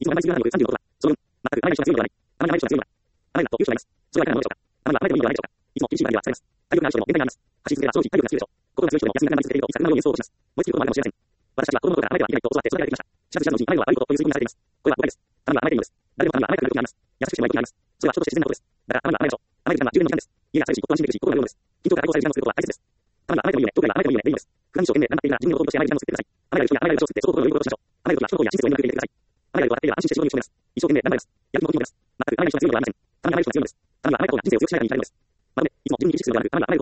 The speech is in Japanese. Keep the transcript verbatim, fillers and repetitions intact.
いつも名前数字がよくさんじゅうのことは、その分、全くあまりの人が強いのではない。あまりの人が強いのは、あまりの優秀であります。それは彼らのものでしょうか。あまりのあまりのいいのではないでしょうか。いつも厳しい場合にはされます。体力がある人でも限界があります。走り続ければその日体力がつくでしょう。心が強い人でも休みがなくなり続けるといつか運動を演奏をします。燃え尽きることもあるかもしれません。私たちは子供の頃から甘えてはいけないと教わって育てられてきました。シャツシャツのうちに甘えるのは悪いことという刷り込みがされています。これは誤解です。たまには甘えていいのです。誰でもたまには甘えてくる時があります。優しくしてもらいたい時があります。それは人として自然なことです。だからたまには甘えましょう。甘える時間は充電の時間です。家がさえるし、夫は死んでいるし、心が弱いのです。緊張から解放される時間を作ることは大切です。たまには甘えてもいいよね、どこかには甘えてもいいよね、でいいのです。普段一生懸命頑張っているなら自分の弟として甘える時間を作ってください。甘える人には甘える場所を作ってそこを心の余裕を作ってそこを心を余裕を作りましょう。甘える時は人の声や真実を言いまくっていてください。甘えると当たっていれば安心して仕事に打ち込めます。一生懸命頑張ります。やる気も起きます。全く甘えない人が強いのではありません。たまに甘える人が強いのです。たまには甘えることが人生を強くしながらに変えるのです。まるで、いつも自分に意識するのではなく、たまには甘える